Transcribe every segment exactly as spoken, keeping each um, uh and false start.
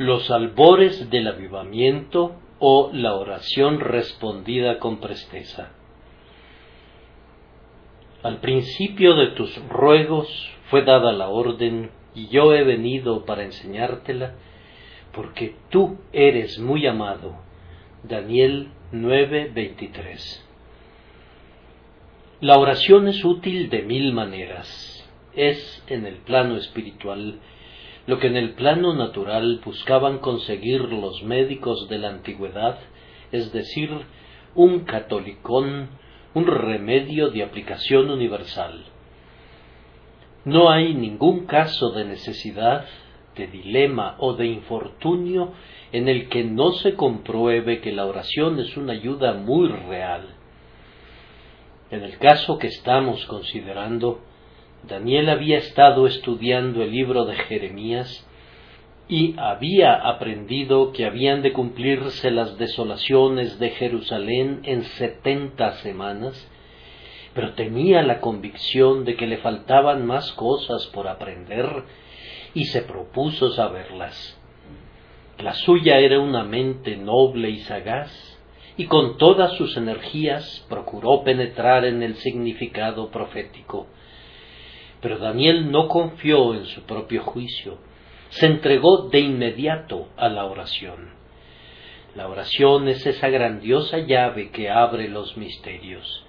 Los albores del avivamiento o la oración respondida con presteza. Al principio de tus ruegos fue dada la orden, y yo he venido para enseñártela, porque tú eres muy amado. Daniel nueve veintitrés. La oración es útil de mil maneras. Es, en el plano espiritual, lo que en el plano natural buscaban conseguir los médicos de la antigüedad, es decir, un catolicón, un remedio de aplicación universal. No hay ningún caso de necesidad, de dilema o de infortunio en el que no se compruebe que la oración es una ayuda muy real. En el caso que estamos considerando, Daniel había estado estudiando el libro de Jeremías y había aprendido que habían de cumplirse las desolaciones de Jerusalén en setenta semanas, pero tenía la convicción de que le faltaban más cosas por aprender y se propuso saberlas. La suya era una mente noble y sagaz, y con todas sus energías procuró penetrar en el significado profético. Pero Daniel no confió en su propio juicio, se entregó de inmediato a la oración. La oración es esa grandiosa llave que abre los misterios.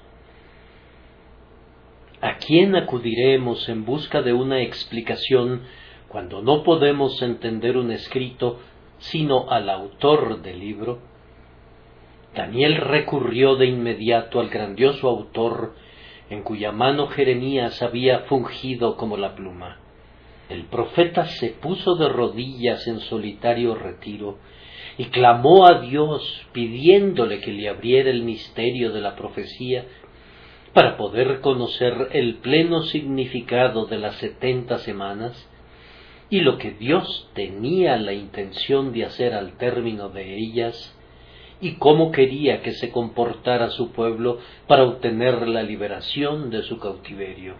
¿A quién acudiremos en busca de una explicación cuando no podemos entender un escrito, sino al autor del libro? Daniel recurrió de inmediato al grandioso autor, en cuya mano Jeremías había fungido como la pluma. El profeta se puso de rodillas en solitario retiro y clamó a Dios pidiéndole que le abriera el misterio de la profecía para poder conocer el pleno significado de las setenta semanas y lo que Dios tenía la intención de hacer al término de ellas, y cómo quería que se comportara su pueblo para obtener la liberación de su cautiverio.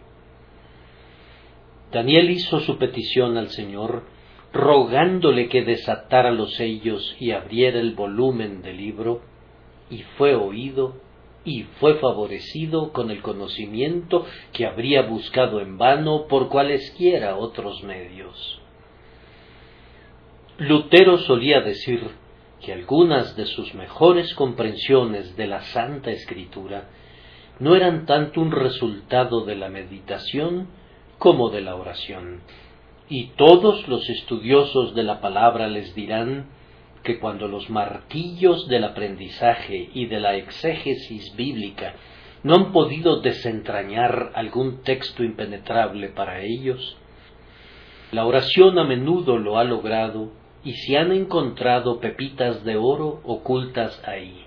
Daniel hizo su petición al Señor, rogándole que desatara los sellos y abriera el volumen del libro, y fue oído y fue favorecido con el conocimiento que habría buscado en vano por cualesquiera otros medios. Lutero solía decir que algunas de sus mejores comprensiones de la Santa Escritura no eran tanto un resultado de la meditación como de la oración, y todos los estudiosos de la palabra les dirán que cuando los martillos del aprendizaje y de la exégesis bíblica no han podido desentrañar algún texto impenetrable para ellos, la oración a menudo lo ha logrado y se han encontrado pepitas de oro ocultas ahí.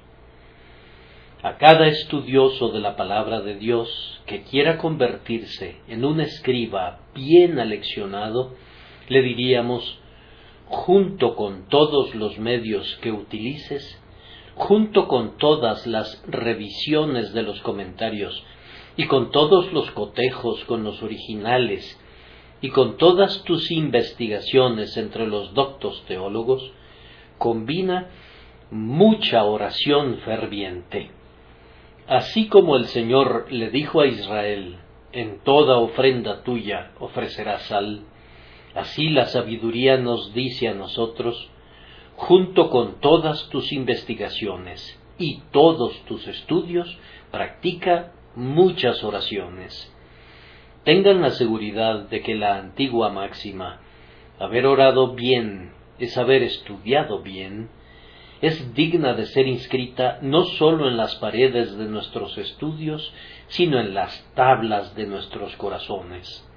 A cada estudioso de la palabra de Dios que quiera convertirse en un escriba bien aleccionado, le diríamos: junto con todos los medios que utilices, junto con todas las revisiones de los comentarios y con todos los cotejos con los originales y con todas tus investigaciones entre los doctos teólogos, combina mucha oración ferviente. Así como el Señor le dijo a Israel: en toda ofrenda tuya ofrecerás sal, así la sabiduría nos dice a nosotros: junto con todas tus investigaciones y todos tus estudios, practica muchas oraciones. Tengan la seguridad de que la antigua máxima, haber orado bien es haber estudiado bien, es digna de ser inscrita no sólo en las paredes de nuestros estudios, sino en las tablas de nuestros corazones.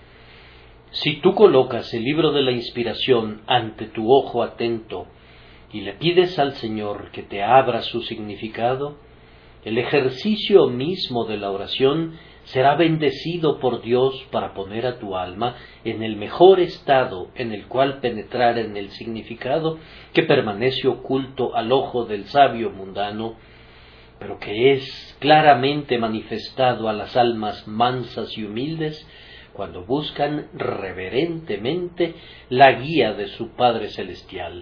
Si tú colocas el libro de la inspiración ante tu ojo atento y le pides al Señor que te abra su significado, el ejercicio mismo de la oración será bendecido por Dios para poner a tu alma en el mejor estado en el cual penetrar en el significado que permanece oculto al ojo del sabio mundano, pero que es claramente manifestado a las almas mansas y humildes cuando buscan reverentemente la guía de su Padre Celestial.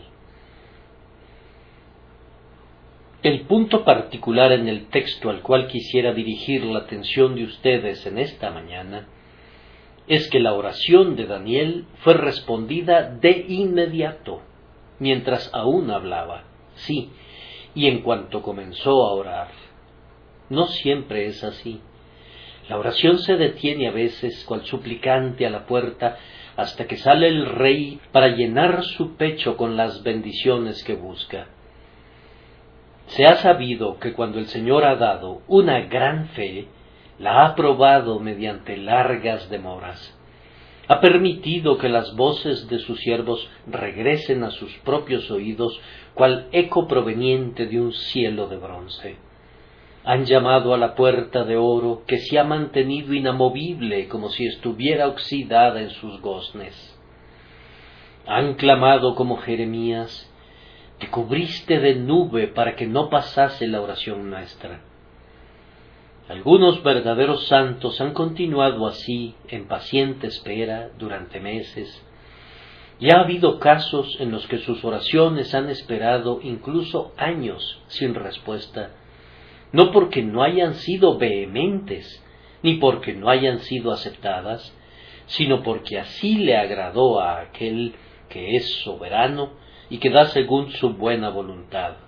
El punto particular en el texto al cual quisiera dirigir la atención de ustedes en esta mañana es que la oración de Daniel fue respondida de inmediato, mientras aún hablaba, sí, y en cuanto comenzó a orar. No siempre es así. La oración se detiene a veces cual suplicante a la puerta hasta que sale el rey para llenar su pecho con las bendiciones que busca. Se ha sabido que cuando el Señor ha dado una gran fe, la ha probado mediante largas demoras. Ha permitido que las voces de sus siervos regresen a sus propios oídos cual eco proveniente de un cielo de bronce. Han llamado a la puerta de oro que se ha mantenido inamovible como si estuviera oxidada en sus goznes. Han clamado como Jeremías, te cubriste de nube para que no pasase la oración nuestra. Algunos verdaderos santos han continuado así en paciente espera durante meses, y ha habido casos en los que sus oraciones han esperado incluso años sin respuesta, no porque no hayan sido vehementes, ni porque no hayan sido aceptadas, sino porque así le agradó a aquel que es soberano y que da según su buena voluntad.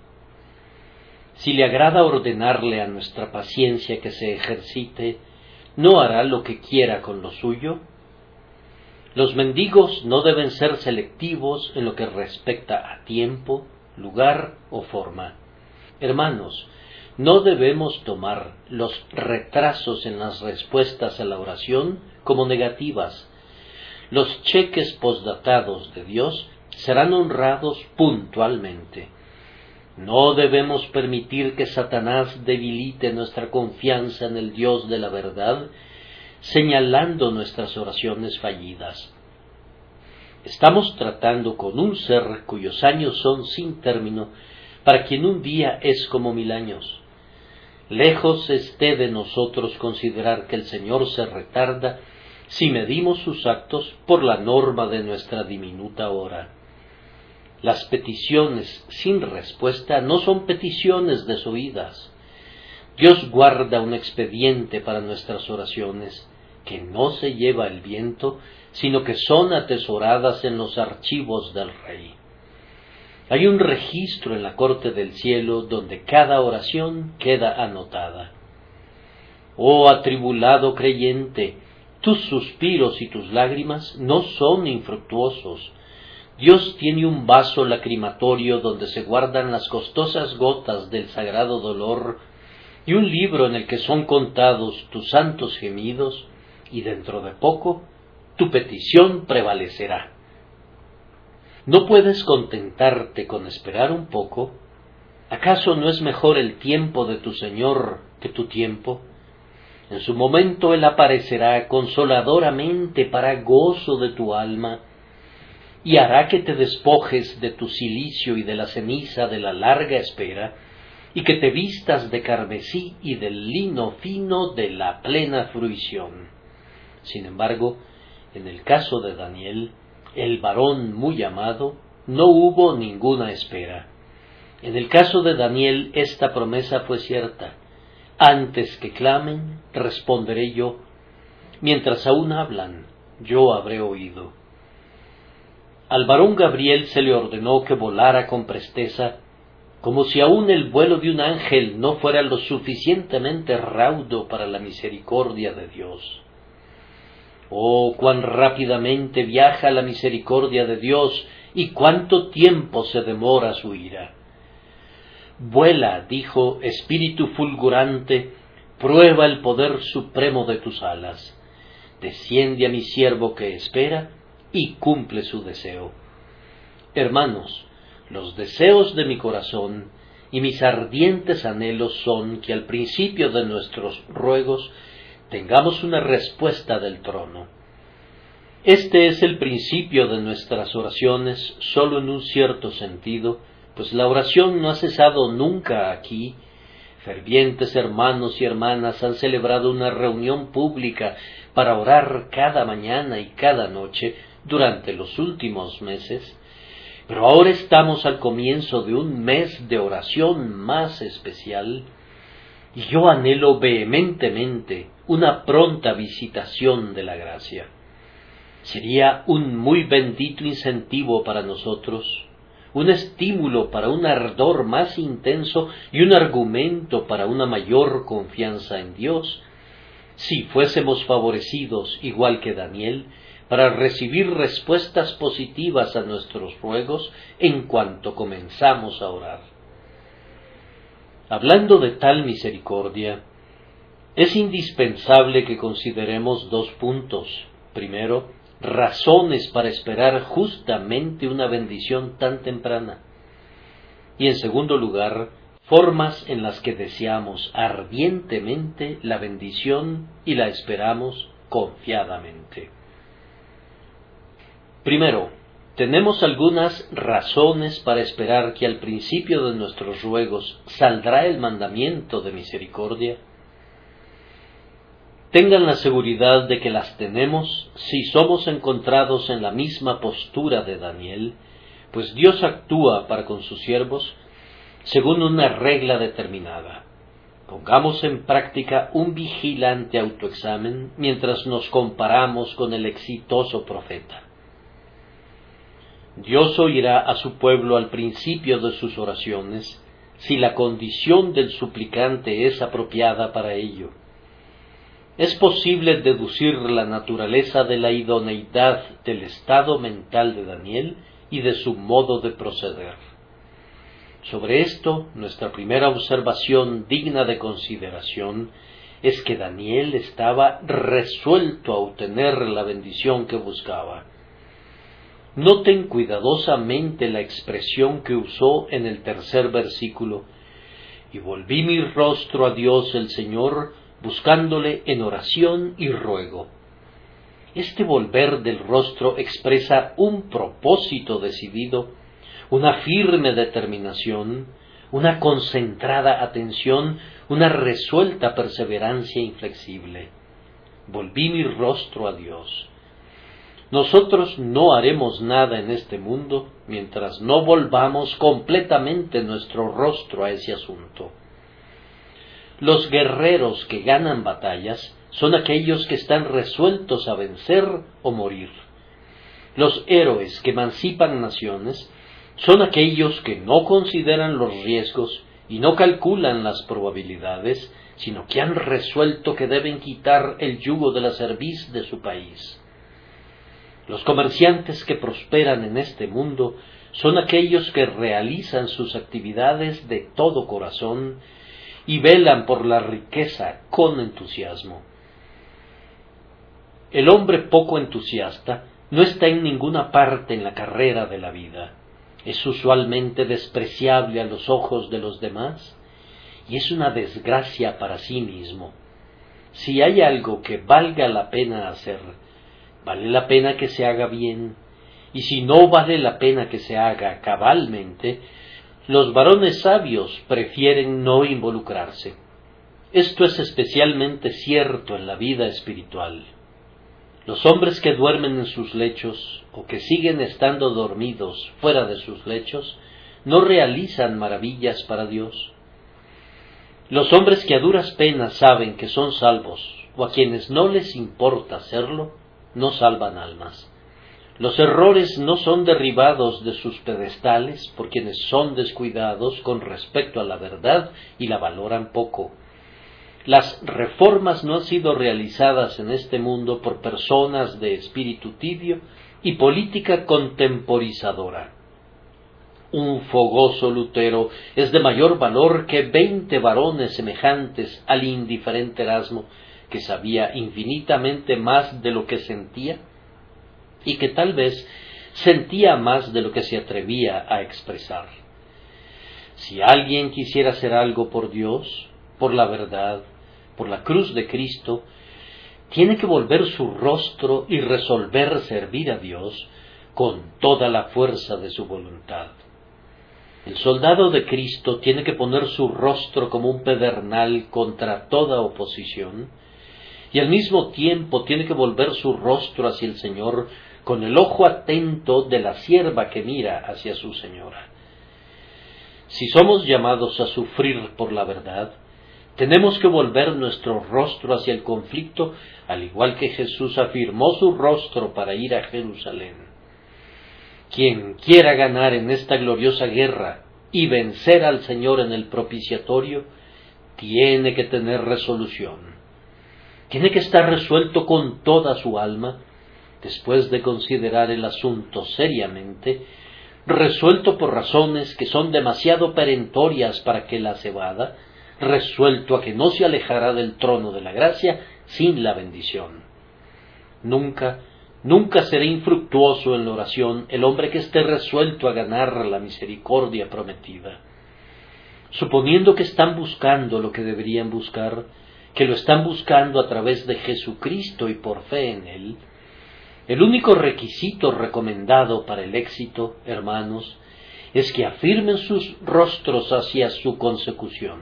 Si le agrada ordenarle a nuestra paciencia que se ejercite, ¿no hará lo que quiera con lo suyo? Los mendigos no deben ser selectivos en lo que respecta a tiempo, lugar o forma. Hermanos, no debemos tomar los retrasos en las respuestas a la oración como negativas. Los cheques postdatados de Dios serán honrados puntualmente. No debemos permitir que Satanás debilite nuestra confianza en el Dios de la verdad, señalando nuestras oraciones fallidas. Estamos tratando con un ser cuyos años son sin término, para quien un día es como mil años. Lejos esté de nosotros considerar que el Señor se retarda si medimos sus actos por la norma de nuestra diminuta hora. Las peticiones sin respuesta no son peticiones desoídas. Dios guarda un expediente para nuestras oraciones, que no se lleva el viento, sino que son atesoradas en los archivos del Rey. Hay un registro en la corte del cielo donde cada oración queda anotada. Oh atribulado creyente, tus suspiros y tus lágrimas no son infructuosos. Dios tiene un vaso lacrimatorio donde se guardan las costosas gotas del sagrado dolor y un libro en el que son contados tus santos gemidos, y dentro de poco tu petición prevalecerá. ¿No puedes contentarte con esperar un poco? ¿Acaso no es mejor el tiempo de tu Señor que tu tiempo? En su momento Él aparecerá consoladoramente para gozo de tu alma, y hará que te despojes de tu cilicio y de la ceniza de la larga espera, y que te vistas de carmesí y del lino fino de la plena fruición. Sin embargo, en el caso de Daniel, el varón muy amado, no hubo ninguna espera. En el caso de Daniel, esta promesa fue cierta: antes que clamen, responderé yo; mientras aún hablan, yo habré oído. Al varón Gabriel se le ordenó que volara con presteza, como si aún el vuelo de un ángel no fuera lo suficientemente raudo para la misericordia de Dios. Oh, cuán rápidamente viaja la misericordia de Dios y cuánto tiempo se demora su ira. Vuela, dijo, espíritu fulgurante, prueba el poder supremo de tus alas. Desciende a mi siervo que espera y cumple su deseo. Hermanos, los deseos de mi corazón y mis ardientes anhelos son que al principio de nuestros ruegos tengamos una respuesta del trono. Este es el principio de nuestras oraciones, solo en un cierto sentido, pues la oración no ha cesado nunca aquí. Fervientes hermanos y hermanas han celebrado una reunión pública para orar cada mañana y cada noche durante los últimos meses, pero ahora estamos al comienzo de un mes de oración más especial, y yo anhelo vehementemente una pronta visitación de la gracia. Sería un muy bendito incentivo para nosotros, un estímulo para un ardor más intenso y un argumento para una mayor confianza en Dios, si fuésemos favorecidos, igual que Daniel, para recibir respuestas positivas a nuestros ruegos en cuanto comenzamos a orar. Hablando de tal misericordia, es indispensable que consideremos dos puntos. Primero, razones para esperar justamente una bendición tan temprana. Y en segundo lugar, formas en las que deseamos ardientemente la bendición y la esperamos confiadamente. Primero, tenemos algunas razones para esperar que al principio de nuestros ruegos saldrá el mandamiento de misericordia. Tengan la seguridad de que las tenemos si somos encontrados en la misma postura de Daniel, pues Dios actúa para con sus siervos según una regla determinada. Pongamos en práctica un vigilante autoexamen mientras nos comparamos con el exitoso profeta. Dios oirá a su pueblo al principio de sus oraciones, si la condición del suplicante es apropiada para ello. Es posible deducir la naturaleza de la idoneidad del estado mental de Daniel y de su modo de proceder. Sobre esto, nuestra primera observación digna de consideración es que Daniel estaba resuelto a obtener la bendición que buscaba. Noten cuidadosamente la expresión que usó en el tercer versículo: y volví mi rostro a Dios el Señor, buscándole en oración y ruego. Este volver del rostro expresa un propósito decidido, una firme determinación, una concentrada atención, una resuelta perseverancia inflexible. Volví mi rostro a Dios. Nosotros no haremos nada en este mundo mientras no volvamos completamente nuestro rostro a ese asunto. Los guerreros que ganan batallas son aquellos que están resueltos a vencer o morir. Los héroes que emancipan naciones son aquellos que no consideran los riesgos y no calculan las probabilidades, sino que han resuelto que deben quitar el yugo de la cerviz de su país. Los comerciantes que prosperan en este mundo son aquellos que realizan sus actividades de todo corazón y velan por la riqueza con entusiasmo. El hombre poco entusiasta no está en ninguna parte en la carrera de la vida. Es usualmente despreciable a los ojos de los demás y es una desgracia para sí mismo. Si hay algo que valga la pena hacer, vale la pena que se haga bien, y si no vale la pena que se haga cabalmente, los varones sabios prefieren no involucrarse. Esto es especialmente cierto en la vida espiritual. Los hombres que duermen en sus lechos o que siguen estando dormidos fuera de sus lechos no realizan maravillas para Dios. Los hombres que a duras penas saben que son salvos o a quienes no les importa hacerlo, no salvan almas. Los errores no son derribados de sus pedestales por quienes son descuidados con respecto a la verdad y la valoran poco. Las reformas no han sido realizadas en este mundo por personas de espíritu tibio y política contemporizadora. Un fogoso Lutero es de mayor valor que veinte varones semejantes al indiferente Erasmo, que sabía infinitamente más de lo que sentía y que tal vez sentía más de lo que se atrevía a expresar. Si alguien quisiera hacer algo por Dios, por la verdad, por la cruz de Cristo, tiene que volver su rostro y resolver servir a Dios con toda la fuerza de su voluntad. El soldado de Cristo tiene que poner su rostro como un pedernal contra toda oposición y al mismo tiempo tiene que volver su rostro hacia el Señor con el ojo atento de la sierva que mira hacia su señora. Si somos llamados a sufrir por la verdad, tenemos que volver nuestro rostro hacia el conflicto, al igual que Jesús afirmó su rostro para ir a Jerusalén. Quien quiera ganar en esta gloriosa guerra y vencer al Señor en el propiciatorio, tiene que tener resolución. Tiene que estar resuelto con toda su alma, después de considerar el asunto seriamente, resuelto por razones que son demasiado perentorias para que las evada, resuelto a que no se alejará del trono de la gracia sin la bendición. Nunca, nunca será infructuoso en la oración el hombre que esté resuelto a ganar la misericordia prometida. Suponiendo que están buscando lo que deberían buscar, que lo están buscando a través de Jesucristo y por fe en Él, el único requisito recomendado para el éxito, hermanos, es que afirmen sus rostros hacia su consecución.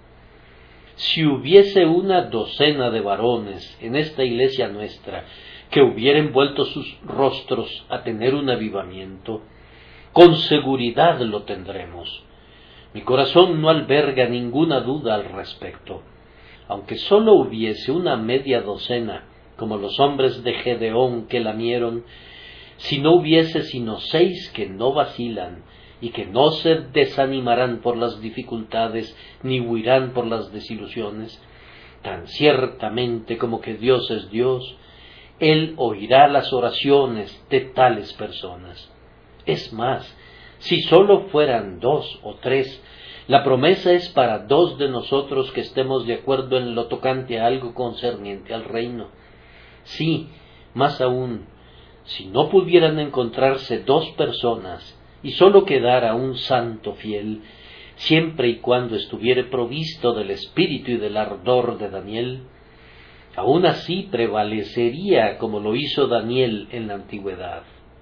Si hubiese una docena de varones en esta iglesia nuestra que hubieran vuelto sus rostros a tener un avivamiento, con seguridad lo tendremos. Mi corazón no alberga ninguna duda al respecto. Aunque sólo hubiese una media docena, como los hombres de Gedeón que lamieron, si no hubiese sino seis que no vacilan y que no se desanimarán por las dificultades ni huirán por las desilusiones, tan ciertamente como que Dios es Dios, Él oirá las oraciones de tales personas. Es más, si sólo fueran dos o tres, la promesa es para dos de nosotros que estemos de acuerdo en lo tocante a algo concerniente al reino. Sí, más aún, si no pudieran encontrarse dos personas y sólo quedara un santo fiel, siempre y cuando estuviere provisto del espíritu y del ardor de Daniel, aún así prevalecería como lo hizo Daniel en la antigüedad.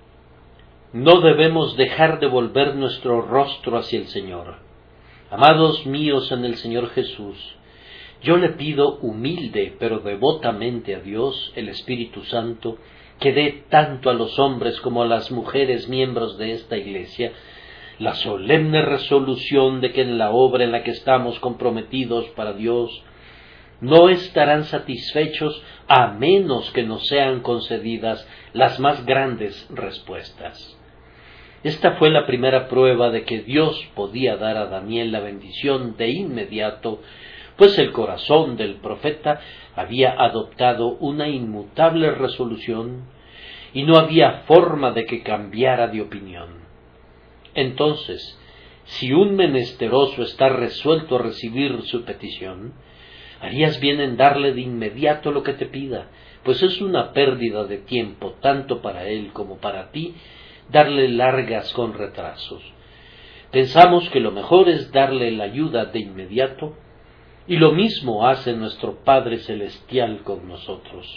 No debemos dejar de volver nuestro rostro hacia el Señor. Amados míos en el Señor Jesús, yo le pido humilde pero devotamente a Dios, el Espíritu Santo, que dé tanto a los hombres como a las mujeres miembros de esta iglesia la solemne resolución de que en la obra en la que estamos comprometidos para Dios no estarán satisfechos a menos que nos sean concedidas las más grandes respuestas. Esta fue la primera prueba de que Dios podía dar a Daniel la bendición de inmediato, pues el corazón del profeta había adoptado una inmutable resolución y no había forma de que cambiara de opinión. Entonces, si un menesteroso está resuelto a recibir su petición, harías bien en darle de inmediato lo que te pida, pues es una pérdida de tiempo tanto para él como para ti darle largas con retrasos. Pensamos que lo mejor es darle la ayuda de inmediato, y lo mismo hace nuestro Padre Celestial con nosotros.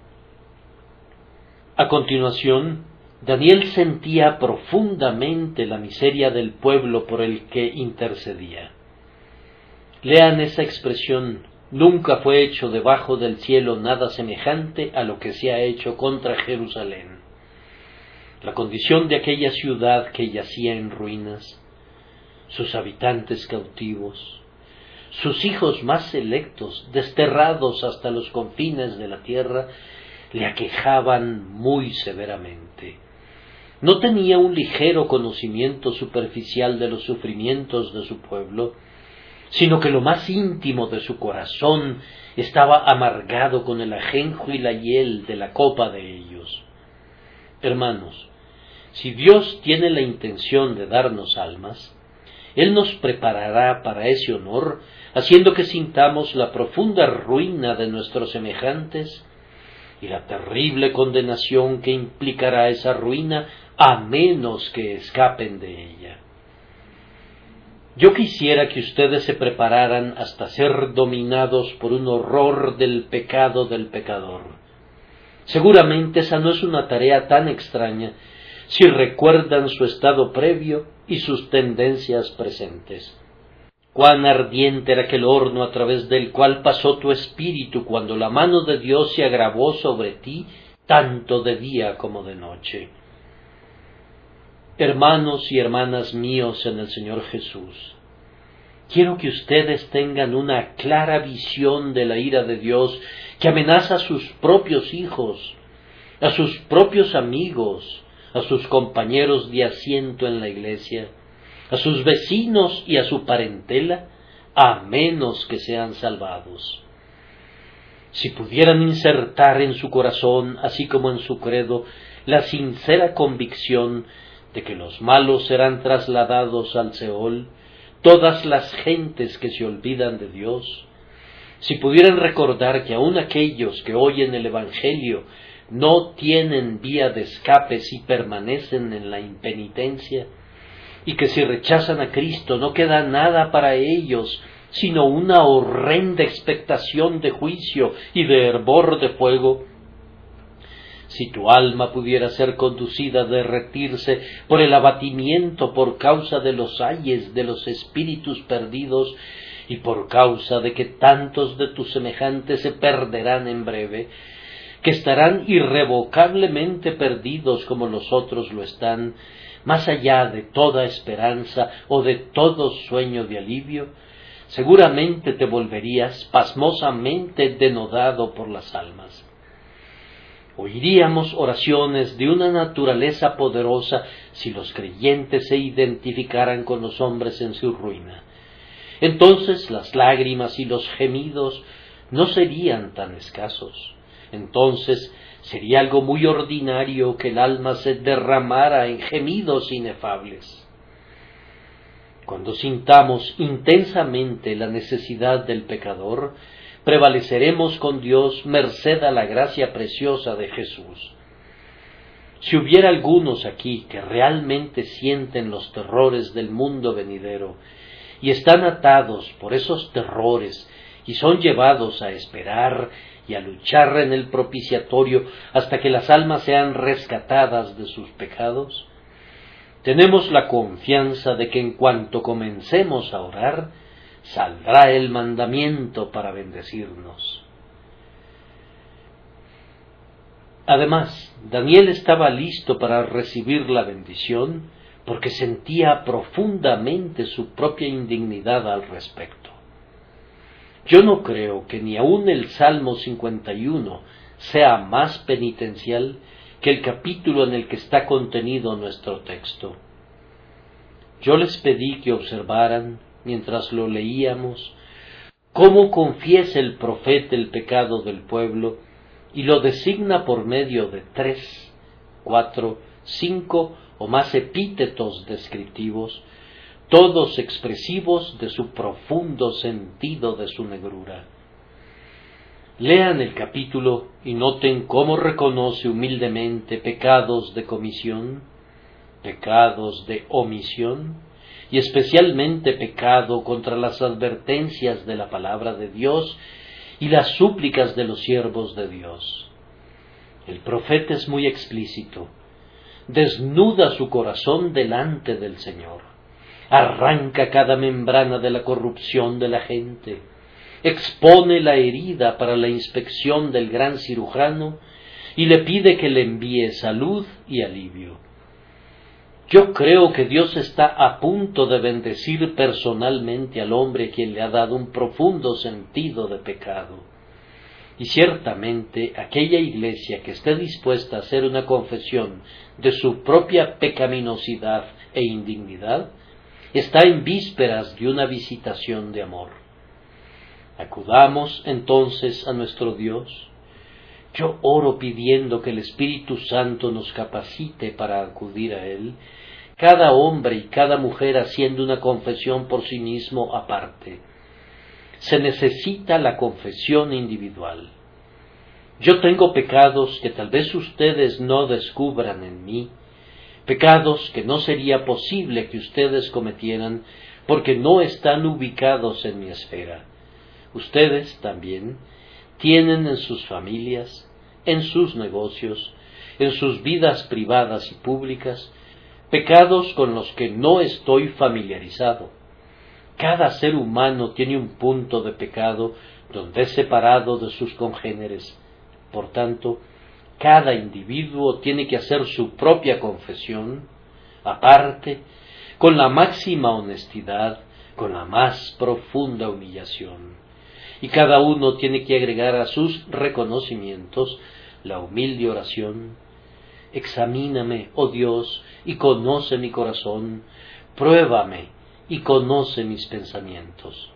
A continuación, Daniel sentía profundamente la miseria del pueblo por el que intercedía. Lean esa expresión: nunca fue hecho debajo del cielo nada semejante a lo que se ha hecho contra Jerusalén. La condición de aquella ciudad que yacía en ruinas, sus habitantes cautivos, sus hijos más selectos, desterrados hasta los confines de la tierra, le aquejaban muy severamente. No tenía un ligero conocimiento superficial de los sufrimientos de su pueblo, sino que lo más íntimo de su corazón estaba amargado con el ajenjo y la hiel de la copa de ellos. Hermanos, si Dios tiene la intención de darnos almas, Él nos preparará para ese honor, haciendo que sintamos la profunda ruina de nuestros semejantes y la terrible condenación que implicará esa ruina a menos que escapen de ella. Yo quisiera que ustedes se prepararan hasta ser dominados por un horror del pecado del pecador. Seguramente esa no es una tarea tan extraña si recuerdan su estado previo y sus tendencias presentes. Cuán ardiente era aquel horno a través del cual pasó tu espíritu cuando la mano de Dios se agravó sobre ti, tanto de día como de noche. Hermanos y hermanas míos en el Señor Jesús, quiero que ustedes tengan una clara visión de la ira de Dios que amenaza a sus propios hijos, a sus propios amigos, a sus compañeros de asiento en la iglesia, a sus vecinos y a su parentela, a menos que sean salvados. Si pudieran insertar en su corazón, así como en su credo, la sincera convicción de que los malos serán trasladados al Seol, todas las gentes que se olvidan de Dios, si pudieran recordar que aun aquellos que oyen el Evangelio no tienen vía de escape si permanecen en la impenitencia, y que si rechazan a Cristo no queda nada para ellos sino una horrenda expectación de juicio y de hervor de fuego. Si tu alma pudiera ser conducida a derretirse por el abatimiento por causa de los ayes de los espíritus perdidos y por causa de que tantos de tus semejantes se perderán en breve, que estarán irrevocablemente perdidos como los otros lo están, más allá de toda esperanza o de todo sueño de alivio, seguramente te volverías pasmosamente denodado por las almas. Oiríamos oraciones de una naturaleza poderosa si los creyentes se identificaran con los hombres en su ruina. Entonces las lágrimas y los gemidos no serían tan escasos. Entonces sería algo muy ordinario que el alma se derramara en gemidos inefables. Cuando sintamos intensamente la necesidad del pecador, prevaleceremos con Dios merced a la gracia preciosa de Jesús. Si hubiera algunos aquí que realmente sienten los terrores del mundo venidero y están atados por esos terrores y son llevados a esperar y a luchar en el propiciatorio hasta que las almas sean rescatadas de sus pecados, tenemos la confianza de que en cuanto comencemos a orar, saldrá el mandamiento para bendecirnos. Además, Daniel estaba listo para recibir la bendición porque sentía profundamente su propia indignidad al respecto. Yo no creo que ni aun el Salmo cincuenta y uno sea más penitencial que el capítulo en el que está contenido nuestro texto. Yo les pedí que observaran, mientras lo leíamos, cómo confiesa el profeta el pecado del pueblo y lo designa por medio de tres, cuatro, cinco o más epítetos descriptivos, todos expresivos de su profundo sentido de su negrura. Lean el capítulo y noten cómo reconoce humildemente pecados de comisión, pecados de omisión, y especialmente pecado contra las advertencias de la palabra de Dios y las súplicas de los siervos de Dios. El profeta es muy explícito, desnuda su corazón delante del Señor, arranca cada membrana de la corrupción de la gente, expone la herida para la inspección del gran cirujano y le pide que le envíe salud y alivio. Yo creo que Dios está a punto de bendecir personalmente al hombre quien le ha dado un profundo sentido de pecado. Y ciertamente aquella iglesia que esté dispuesta a hacer una confesión de su propia pecaminosidad e indignidad, está en vísperas de una visitación de amor. Acudamos entonces a nuestro Dios. Yo oro pidiendo que el Espíritu Santo nos capacite para acudir a Él, cada hombre y cada mujer haciendo una confesión por sí mismo aparte. Se necesita la confesión individual. Yo tengo pecados que tal vez ustedes no descubran en mí, pecados que no sería posible que ustedes cometieran porque no están ubicados en mi esfera. Ustedes también tienen en sus familias, en sus negocios, en sus vidas privadas y públicas, pecados con los que no estoy familiarizado. Cada ser humano tiene un punto de pecado donde es separado de sus congéneres. Por tanto, cada individuo tiene que hacer su propia confesión, aparte, con la máxima honestidad, con la más profunda humillación. Y cada uno tiene que agregar a sus reconocimientos la humilde oración: examíname, oh Dios, y conoce mi corazón, pruébame y conoce mis pensamientos.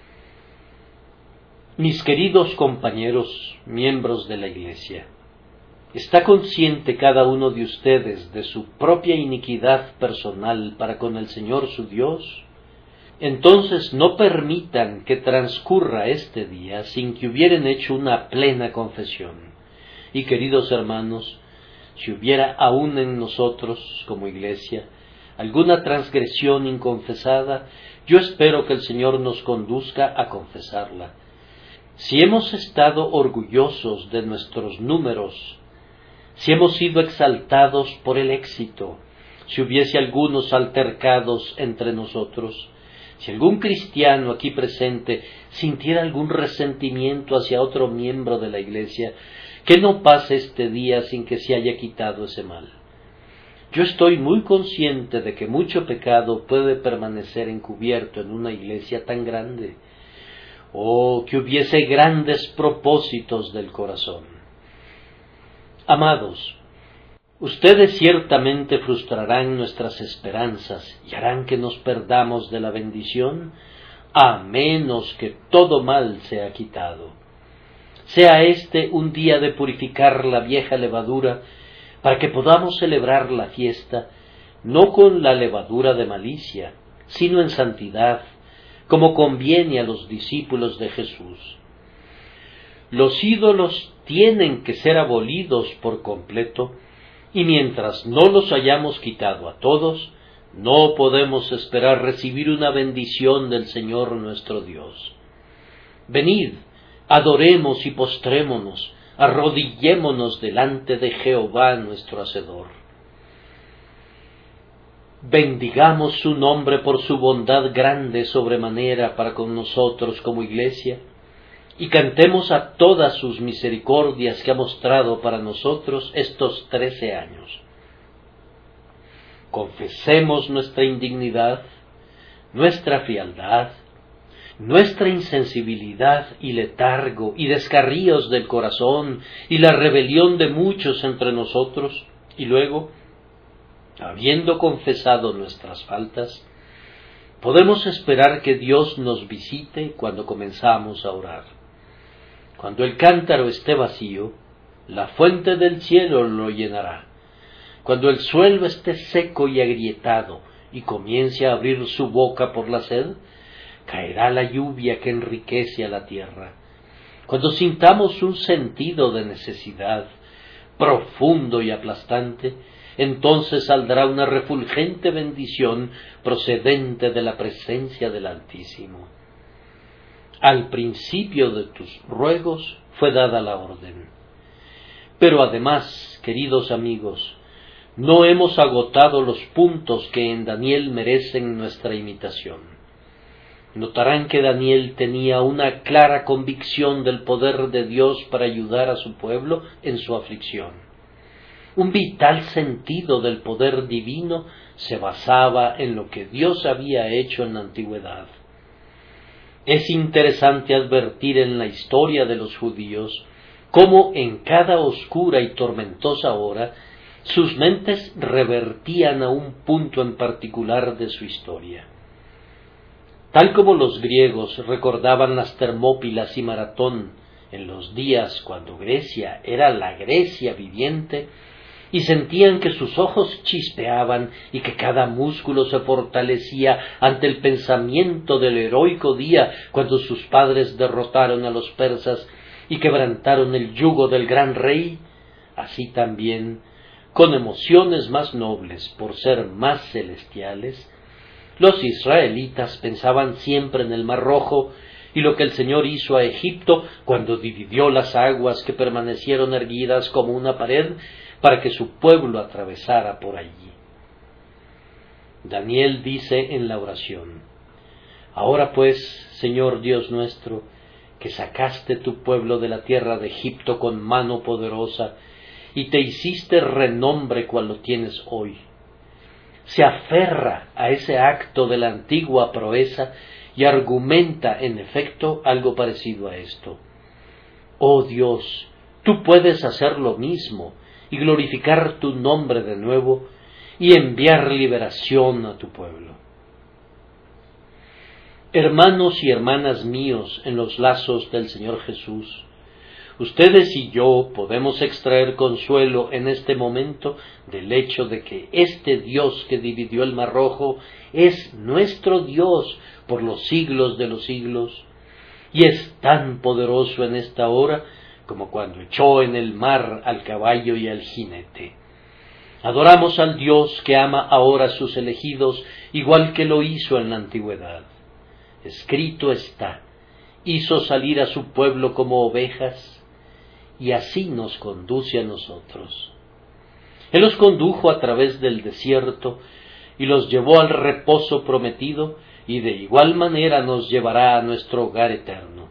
Mis queridos compañeros, miembros de la Iglesia, ¿está consciente cada uno de ustedes de su propia iniquidad personal para con el Señor su Dios? Entonces no permitan que transcurra este día sin que hubieran hecho una plena confesión. Y queridos hermanos, si hubiera aún en nosotros, como Iglesia, alguna transgresión inconfesada, yo espero que el Señor nos conduzca a confesarla. Si hemos estado orgullosos de nuestros números, si hemos sido exaltados por el éxito, si hubiese algunos altercados entre nosotros, si algún cristiano aquí presente sintiera algún resentimiento hacia otro miembro de la Iglesia, que no pase este día sin que se haya quitado ese mal. Yo estoy muy consciente de que mucho pecado puede permanecer encubierto en una iglesia tan grande, o que hubiese grandes propósitos del corazón. Amados, ustedes ciertamente frustrarán nuestras esperanzas y harán que nos perdamos de la bendición, a menos que todo mal sea quitado. Sea este un día de purificar la vieja levadura, para que podamos celebrar la fiesta, no con la levadura de malicia, sino en santidad, como conviene a los discípulos de Jesús. Los ídolos tienen que ser abolidos por completo, y mientras no los hayamos quitado a todos, no podemos esperar recibir una bendición del Señor nuestro Dios. Venid, adoremos y postrémonos, arrodillémonos delante de Jehová nuestro Hacedor. Bendigamos su nombre por su bondad grande sobremanera para con nosotros como Iglesia, y cantemos a todas sus misericordias que ha mostrado para nosotros estos trece años. Confesemos nuestra indignidad, nuestra frialdad, nuestra insensibilidad y letargo y descarríos del corazón y la rebelión de muchos entre nosotros, y luego, habiendo confesado nuestras faltas, podemos esperar que Dios nos visite cuando comenzamos a orar. Cuando el cántaro esté vacío, la fuente del cielo lo llenará. Cuando el suelo esté seco y agrietado y comience a abrir su boca por la sed, caerá la lluvia que enriquece a la tierra. Cuando sintamos un sentido de necesidad profundo y aplastante, entonces saldrá una refulgente bendición procedente de la presencia del Altísimo. Al principio de tus ruegos fue dada la orden. Pero además, queridos amigos, no hemos agotado los puntos que en Daniel merecen nuestra imitación. Notarán que Daniel tenía una clara convicción del poder de Dios para ayudar a su pueblo en su aflicción. Un vital sentido del poder divino se basaba en lo que Dios había hecho en la antigüedad. Es interesante advertir en la historia de los judíos cómo en cada oscura y tormentosa hora sus mentes revertían a un punto en particular de su historia. Tal como los griegos recordaban las Termópilas y Maratón en los días cuando Grecia era la Grecia viviente, y sentían que sus ojos chispeaban y que cada músculo se fortalecía ante el pensamiento del heroico día cuando sus padres derrotaron a los persas y quebrantaron el yugo del gran rey, así también, con emociones más nobles por ser más celestiales, los israelitas pensaban siempre en el Mar Rojo y lo que el Señor hizo a Egipto cuando dividió las aguas que permanecieron erguidas como una pared para que su pueblo atravesara por allí. Daniel dice en la oración: Ahora pues, Señor Dios nuestro, que sacaste tu pueblo de la tierra de Egipto con mano poderosa, y te hiciste renombre cual lo tienes hoy, se aferra a ese acto de la antigua proeza y argumenta, en efecto, algo parecido a esto. Oh Dios, tú puedes hacer lo mismo y glorificar tu nombre de nuevo y enviar liberación a tu pueblo. Hermanos y hermanas míos en los lazos del Señor Jesús, ustedes y yo podemos extraer consuelo en este momento del hecho de que este Dios que dividió el Mar Rojo es nuestro Dios por los siglos de los siglos, y es tan poderoso en esta hora como cuando echó en el mar al caballo y al jinete. Adoramos al Dios que ama ahora a sus elegidos, igual que lo hizo en la antigüedad. Escrito está, hizo salir a su pueblo como ovejas, y así nos conduce a nosotros. Él los condujo a través del desierto y los llevó al reposo prometido, y de igual manera nos llevará a nuestro hogar eterno.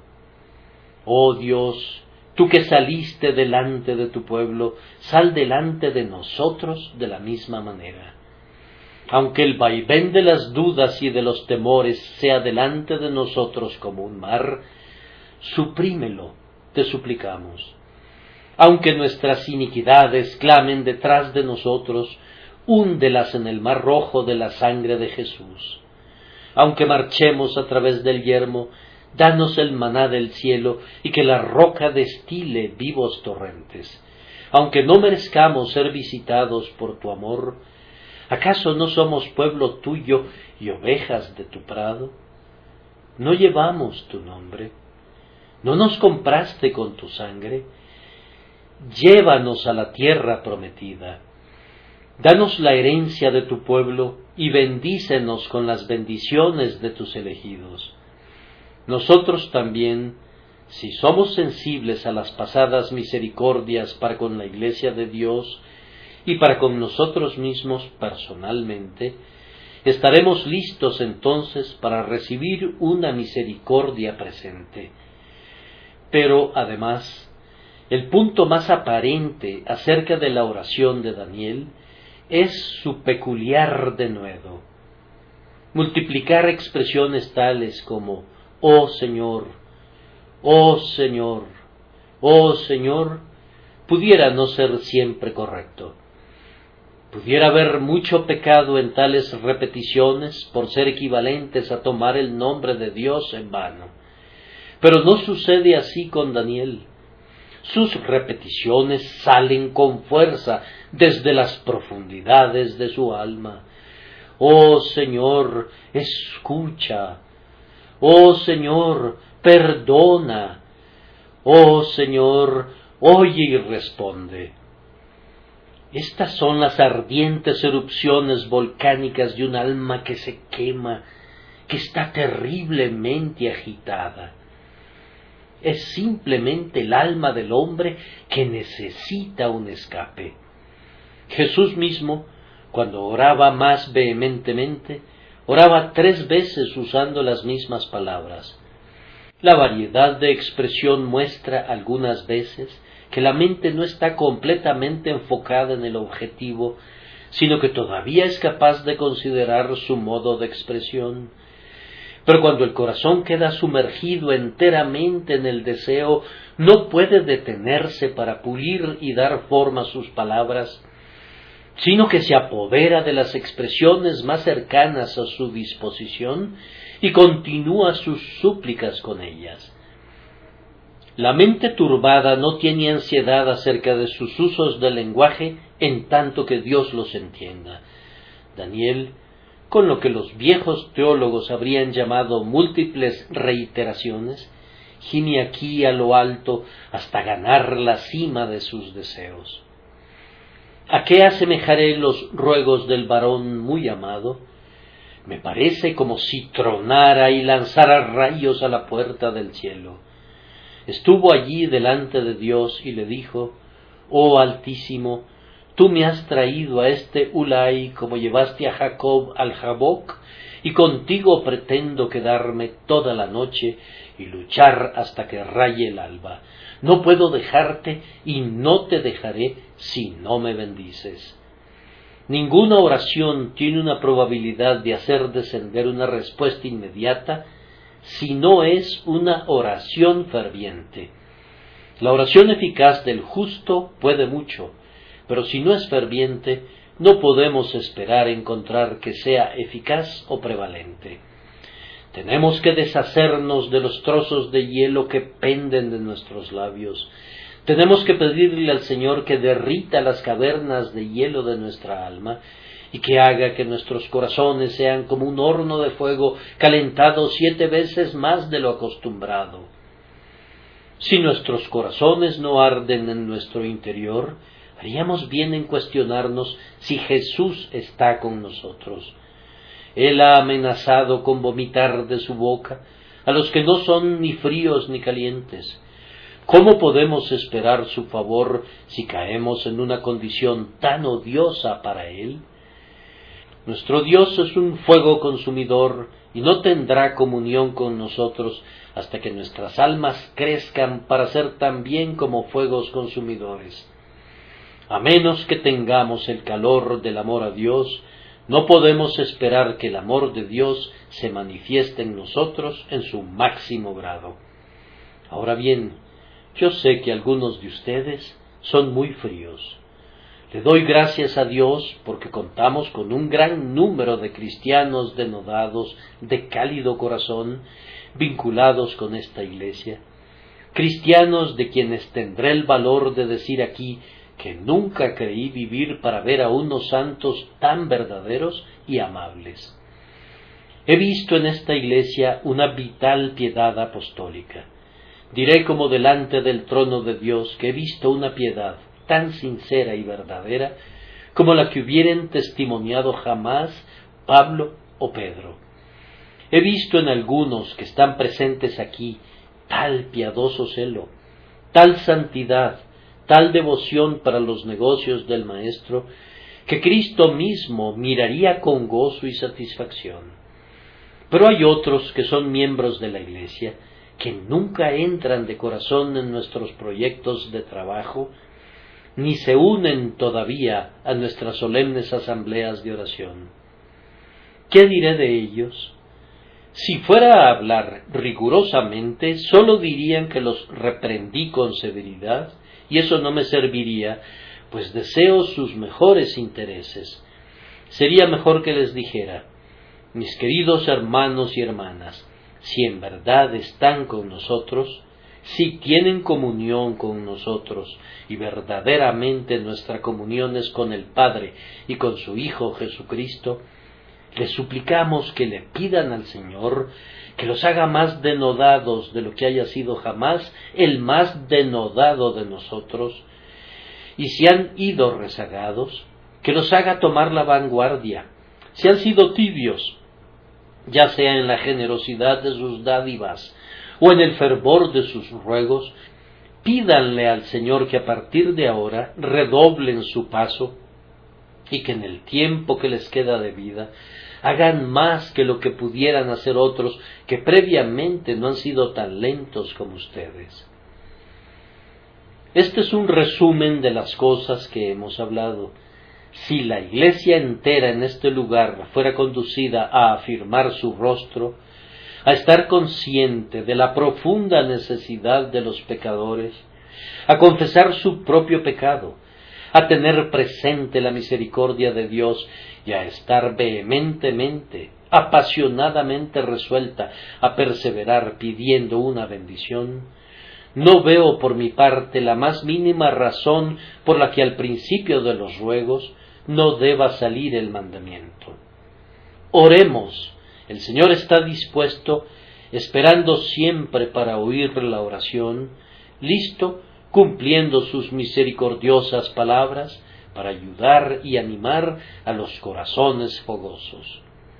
Oh Dios, tú que saliste delante de tu pueblo, sal delante de nosotros de la misma manera. Aunque el vaivén de las dudas y de los temores sea delante de nosotros como un mar, suprímelo, te suplicamos. Aunque nuestras iniquidades clamen detrás de nosotros, húndelas en el mar rojo de la sangre de Jesús. Aunque marchemos a través del yermo, danos el maná del cielo y que la roca destile vivos torrentes. Aunque no merezcamos ser visitados por tu amor, ¿acaso no somos pueblo tuyo y ovejas de tu prado? ¿No llevamos tu nombre? ¿No nos compraste con tu sangre? Llévanos a la tierra prometida. Danos la herencia de tu pueblo y bendícenos con las bendiciones de tus elegidos. Nosotros también, si somos sensibles a las pasadas misericordias para con la Iglesia de Dios y para con nosotros mismos personalmente, estaremos listos entonces para recibir una misericordia presente. Pero, además, el punto más aparente acerca de la oración de Daniel es su peculiar denuedo. Multiplicar expresiones tales como «Oh Señor», «Oh Señor», «Oh Señor», pudiera no ser siempre correcto. Pudiera haber mucho pecado en tales repeticiones por ser equivalentes a tomar el nombre de Dios en vano. Pero no sucede así con Daniel. Sus repeticiones salen con fuerza desde las profundidades de su alma. Oh Señor, escucha. Oh Señor, perdona. Oh Señor, oye y responde. Estas son las ardientes erupciones volcánicas de un alma que se quema, que está terriblemente agitada. Es simplemente el alma del hombre que necesita un escape. Jesús mismo, cuando oraba más vehementemente, oraba tres veces usando las mismas palabras. La variedad de expresión muestra algunas veces que la mente no está completamente enfocada en el objetivo, sino que todavía es capaz de considerar su modo de expresión. Pero cuando el corazón queda sumergido enteramente en el deseo, no puede detenerse para pulir y dar forma a sus palabras, sino que se apodera de las expresiones más cercanas a su disposición y continúa sus súplicas con ellas. La mente turbada no tiene ansiedad acerca de sus usos del lenguaje en tanto que Dios los entienda. Daniel, con lo que los viejos teólogos habrían llamado múltiples reiteraciones, gime aquí a lo alto hasta ganar la cima de sus deseos. ¿A qué asemejaré los ruegos del varón muy amado? Me parece como si tronara y lanzara rayos a la puerta del cielo. Estuvo allí delante de Dios y le dijo: «Oh Altísimo, Tú me has traído a este Ulai como llevaste a Jacob al Jaboc, y contigo pretendo quedarme toda la noche y luchar hasta que raye el alba. No puedo dejarte y no te dejaré si no me bendices. Ninguna oración tiene una probabilidad de hacer descender una respuesta inmediata si no es una oración ferviente. La oración eficaz del justo puede mucho, pero si no es ferviente, no podemos esperar encontrar que sea eficaz o prevalente. Tenemos que deshacernos de los trozos de hielo que penden de nuestros labios. Tenemos que pedirle al Señor que derrita las cavernas de hielo de nuestra alma y que haga que nuestros corazones sean como un horno de fuego calentado siete veces más de lo acostumbrado. Si nuestros corazones no arden en nuestro interior, haríamos bien en cuestionarnos si Jesús está con nosotros. Él ha amenazado con vomitar de su boca a los que no son ni fríos ni calientes. ¿Cómo podemos esperar su favor si caemos en una condición tan odiosa para Él? Nuestro Dios es un fuego consumidor y no tendrá comunión con nosotros hasta que nuestras almas crezcan para ser también como fuegos consumidores. A menos que tengamos el calor del amor a Dios, no podemos esperar que el amor de Dios se manifieste en nosotros en su máximo grado. Ahora bien, yo sé que algunos de ustedes son muy fríos. Le doy gracias a Dios porque contamos con un gran número de cristianos denodados, de cálido corazón, vinculados con esta iglesia. Cristianos de quienes tendré el valor de decir aquí que nunca creí vivir para ver a unos santos tan verdaderos y amables. He visto en esta iglesia una vital piedad apostólica. Diré como delante del trono de Dios que he visto una piedad tan sincera y verdadera como la que hubieran testimoniado jamás Pablo o Pedro. He visto en algunos que están presentes aquí tal piadoso celo, tal santidad, tal devoción para los negocios del Maestro, que Cristo mismo miraría con gozo y satisfacción. Pero hay otros que son miembros de la Iglesia, que nunca entran de corazón en nuestros proyectos de trabajo, ni se unen todavía a nuestras solemnes asambleas de oración. ¿Qué diré de ellos? Si fuera a hablar rigurosamente, sólo dirían que los reprendí con severidad, y eso no me serviría, pues deseo sus mejores intereses. Sería mejor que les dijera: mis queridos hermanos y hermanas, si en verdad están con nosotros, si tienen comunión con nosotros, y verdaderamente nuestra comunión es con el Padre y con su Hijo Jesucristo, les suplicamos que le pidan al Señor que los haga más denodados de lo que haya sido jamás el más denodado de nosotros, y si han ido rezagados, que los haga tomar la vanguardia. Si han sido tibios, ya sea en la generosidad de sus dádivas o en el fervor de sus ruegos, pídanle al Señor que a partir de ahora redoblen su paso y que en el tiempo que les queda de vida hagan más que lo que pudieran hacer otros que previamente no han sido tan lentos como ustedes. Este es un resumen de las cosas que hemos hablado. Si la iglesia entera en este lugar fuera conducida a afirmar su rostro, a estar consciente de la profunda necesidad de los pecadores, a confesar su propio pecado, a tener presente la misericordia de Dios y a estar vehementemente, apasionadamente resuelta a perseverar pidiendo una bendición, no veo por mi parte la más mínima razón por la que al principio de los ruegos no deba salir el mandamiento. Oremos. El Señor está dispuesto, esperando siempre para oír la oración, listo, cumpliendo sus misericordiosas palabras para ayudar y animar a los corazones fogosos.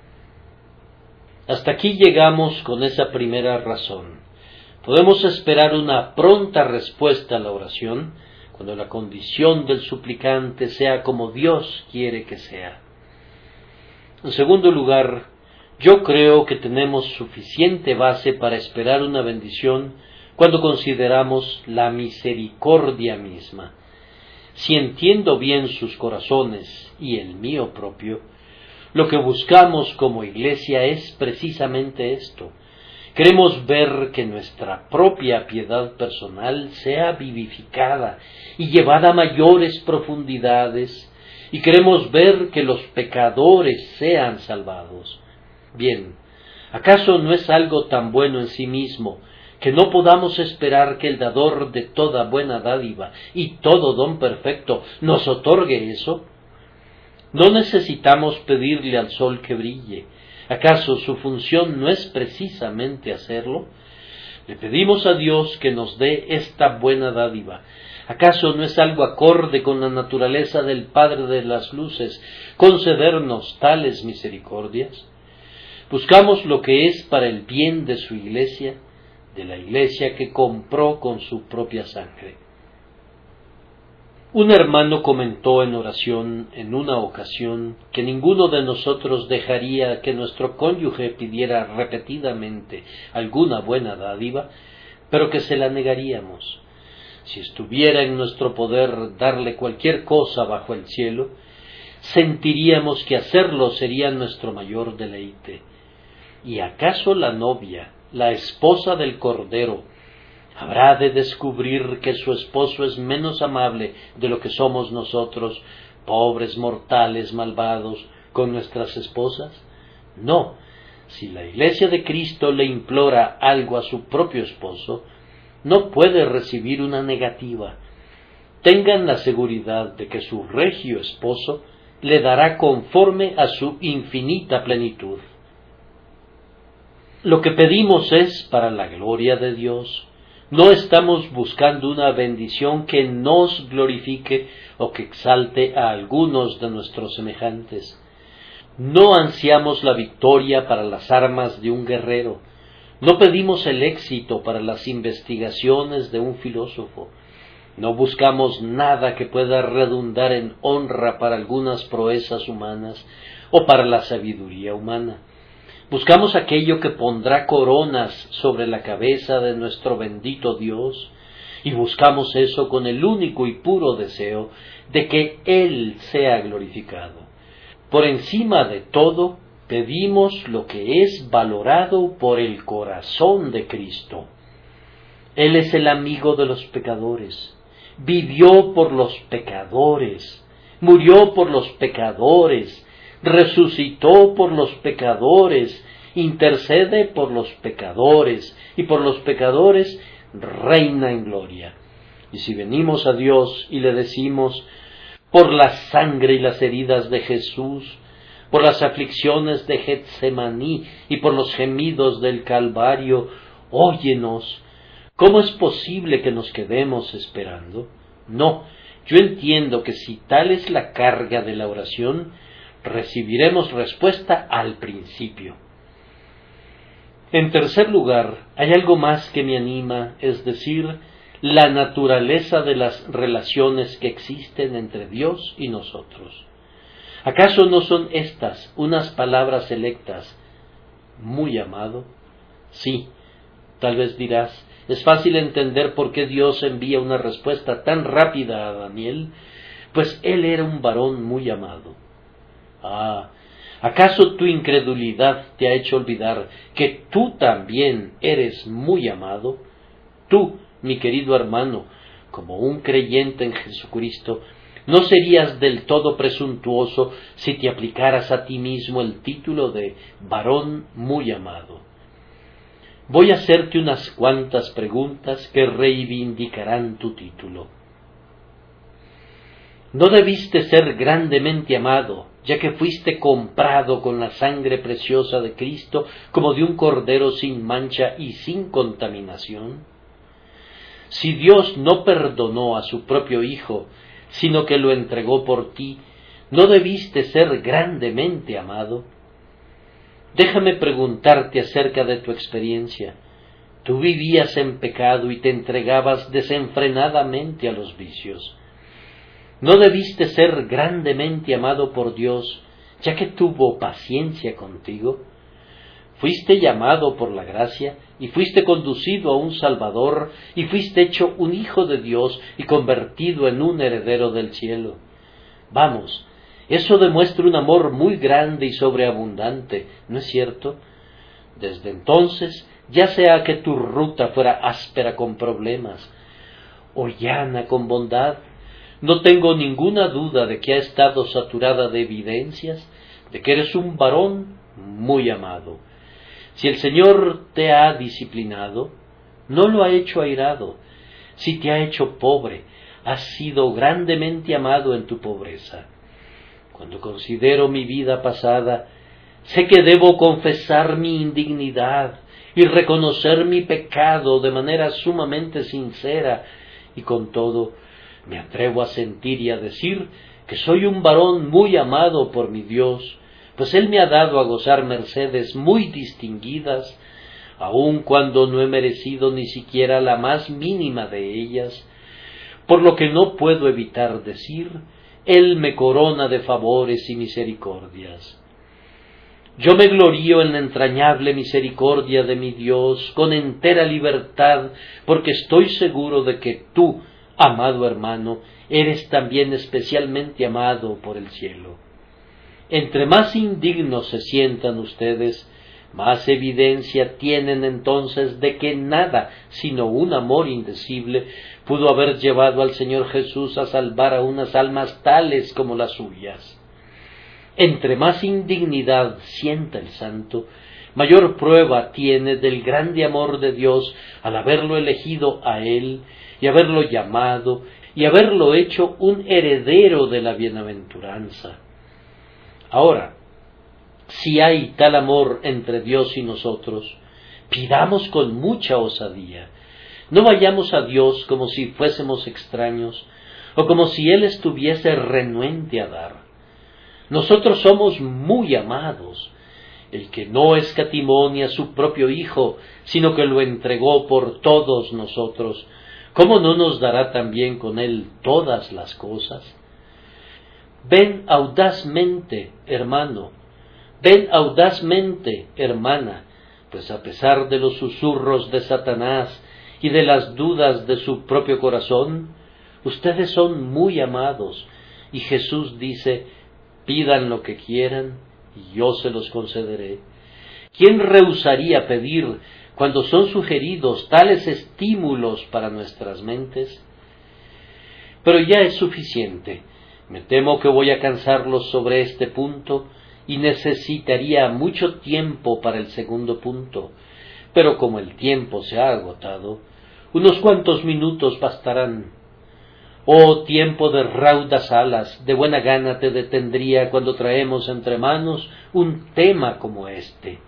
Hasta aquí llegamos con esa primera razón. Podemos esperar una pronta respuesta a la oración cuando la condición del suplicante sea como Dios quiere que sea. En segundo lugar, yo creo que tenemos suficiente base para esperar una bendición cuando consideramos la misericordia misma. Si entiendo bien sus corazones y el mío propio, lo que buscamos como Iglesia es precisamente esto. Queremos ver que nuestra propia piedad personal sea vivificada y llevada a mayores profundidades, y queremos ver que los pecadores sean salvados. Bien, ¿acaso no es algo tan bueno en sí mismo que no podamos esperar que el dador de toda buena dádiva y todo don perfecto nos otorgue eso? No necesitamos pedirle al sol que brille. ¿Acaso su función no es precisamente hacerlo? Le pedimos a Dios que nos dé esta buena dádiva. ¿Acaso no es algo acorde con la naturaleza del Padre de las Luces concedernos tales misericordias? Buscamos lo que es para el bien de su Iglesia, de la Iglesia que compró con su propia sangre. Un hermano comentó en oración en una ocasión que ninguno de nosotros dejaría que nuestro cónyuge pidiera repetidamente alguna buena dádiva, pero que se la negaríamos. Si estuviera en nuestro poder darle cualquier cosa bajo el cielo, sentiríamos que hacerlo sería nuestro mayor deleite. ¿Y acaso la novia, la esposa del Cordero, habrá de descubrir que su esposo es menos amable de lo que somos nosotros, pobres mortales malvados, con nuestras esposas? No, si la Iglesia de Cristo le implora algo a su propio esposo, no puede recibir una negativa. Tengan la seguridad de que su regio esposo le dará conforme a su infinita plenitud. Lo que pedimos es para la gloria de Dios. No estamos buscando una bendición que nos glorifique o que exalte a algunos de nuestros semejantes. No ansiamos la victoria para las armas de un guerrero. No pedimos el éxito para las investigaciones de un filósofo. No buscamos nada que pueda redundar en honra para algunas proezas humanas o para la sabiduría humana. Buscamos aquello que pondrá coronas sobre la cabeza de nuestro bendito Dios, y buscamos eso con el único y puro deseo de que Él sea glorificado. Por encima de todo, pedimos lo que es valorado por el corazón de Cristo. Él es el amigo de los pecadores, vivió por los pecadores, murió por los pecadores, resucitó por los pecadores, intercede por los pecadores, y por los pecadores reina en gloria. Y si venimos a Dios y le decimos, por la sangre y las heridas de Jesús, por las aflicciones de Getsemaní y por los gemidos del Calvario, óyenos, ¿cómo es posible que nos quedemos esperando? No, yo entiendo que si tal es la carga de la oración, recibiremos respuesta al principio. En tercer lugar, hay algo más que me anima, es decir, la naturaleza de las relaciones que existen entre Dios y nosotros. ¿Acaso no son estas unas palabras selectas? Muy amado. Sí, tal vez dirás, es fácil entender por qué Dios envía una respuesta tan rápida a Daniel, pues él era un varón muy amado. Ah, ¿acaso tu incredulidad te ha hecho olvidar que tú también eres muy amado? Tú, mi querido hermano, como un creyente en Jesucristo, no serías del todo presuntuoso si te aplicaras a ti mismo el título de varón muy amado. Voy a hacerte unas cuantas preguntas que reivindicarán tu título. ¿No debiste ser grandemente amado, ya que fuiste comprado con la sangre preciosa de Cristo como de un cordero sin mancha y sin contaminación? Si Dios no perdonó a su propio Hijo, sino que lo entregó por ti, ¿no debiste ser grandemente amado? Déjame preguntarte acerca de tu experiencia. Tú vivías en pecado y te entregabas desenfrenadamente a los vicios. ¿No debiste ser grandemente amado por Dios, ya que tuvo paciencia contigo? Fuiste llamado por la gracia, y fuiste conducido a un Salvador, y fuiste hecho un hijo de Dios y convertido en un heredero del cielo. Vamos, eso demuestra un amor muy grande y sobreabundante, ¿no es cierto? Desde entonces, ya sea que tu ruta fuera áspera con problemas, o llana con bondad, no tengo ninguna duda de que ha estado saturada de evidencias de que eres un varón muy amado. Si el Señor te ha disciplinado, no lo ha hecho airado. Si te ha hecho pobre, has sido grandemente amado en tu pobreza. Cuando considero mi vida pasada, sé que debo confesar mi indignidad y reconocer mi pecado de manera sumamente sincera, y con todo me atrevo a sentir y a decir que soy un varón muy amado por mi Dios, pues Él me ha dado a gozar mercedes muy distinguidas, aun cuando no he merecido ni siquiera la más mínima de ellas, por lo que no puedo evitar decir, Él me corona de favores y misericordias. Yo me glorío en la entrañable misericordia de mi Dios con entera libertad, porque estoy seguro de que tú, amado hermano, eres también especialmente amado por el cielo. Entre más indignos se sientan ustedes, más evidencia tienen entonces de que nada, sino un amor indecible, pudo haber llevado al Señor Jesús a salvar a unas almas tales como las suyas. Entre más indignidad sienta el santo, mayor prueba tiene del grande amor de Dios al haberlo elegido a él, y haberlo llamado, y haberlo hecho un heredero de la bienaventuranza. Ahora, si hay tal amor entre Dios y nosotros, pidamos con mucha osadía. No vayamos a Dios como si fuésemos extraños, o como si Él estuviese renuente a dar. Nosotros somos muy amados. El que no escatimó ni a su propio Hijo, sino que lo entregó por todos nosotros, ¿cómo no nos dará también con Él todas las cosas? Ven audazmente, hermano, ven audazmente, hermana, pues a pesar de los susurros de Satanás y de las dudas de su propio corazón, ustedes son muy amados, y Jesús dice, pidan lo que quieran, y yo se los concederé. ¿Quién rehusaría pedir cuando son sugeridos tales estímulos para nuestras mentes? Pero ya es suficiente. Me temo que voy a cansarlos sobre este punto y necesitaría mucho tiempo para el segundo punto, pero como el tiempo se ha agotado, unos cuantos minutos bastarán. Oh tiempo de raudas alas, de buena gana te detendría cuando traemos entre manos un tema como este.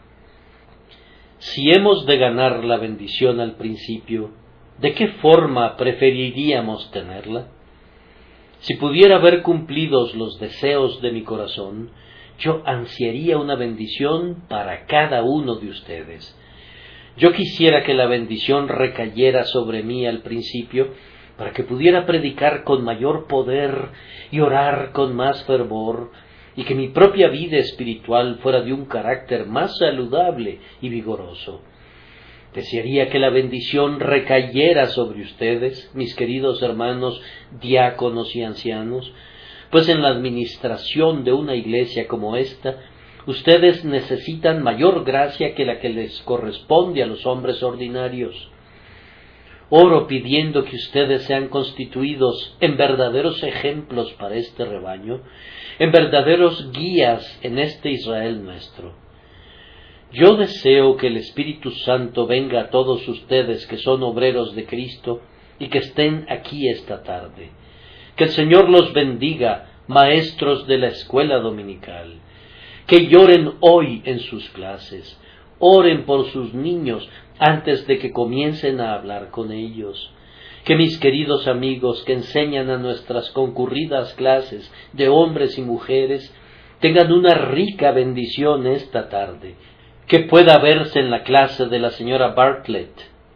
Si hemos de ganar la bendición al principio, ¿de qué forma preferiríamos tenerla? Si pudiera ver cumplidos los deseos de mi corazón, yo ansiaría una bendición para cada uno de ustedes. Yo quisiera que la bendición recayera sobre mí al principio, para que pudiera predicar con mayor poder y orar con más fervor, y que mi propia vida espiritual fuera de un carácter más saludable y vigoroso. Desearía que la bendición recayera sobre ustedes, mis queridos hermanos diáconos y ancianos, pues en la administración de una iglesia como esta, ustedes necesitan mayor gracia que la que les corresponde a los hombres ordinarios. Oro pidiendo que ustedes sean constituidos en verdaderos ejemplos para este rebaño, en verdaderos guías en este Israel nuestro. Yo deseo que el Espíritu Santo venga a todos ustedes que son obreros de Cristo y que estén aquí esta tarde. Que el Señor los bendiga, maestros de la escuela dominical. Que lloren hoy en sus clases. Oren por sus niños antes de que comiencen a hablar con ellos. Que mis queridos amigos que enseñan a nuestras concurridas clases de hombres y mujeres tengan una rica bendición esta tarde. Que pueda verse en la clase de la señora Bartlett,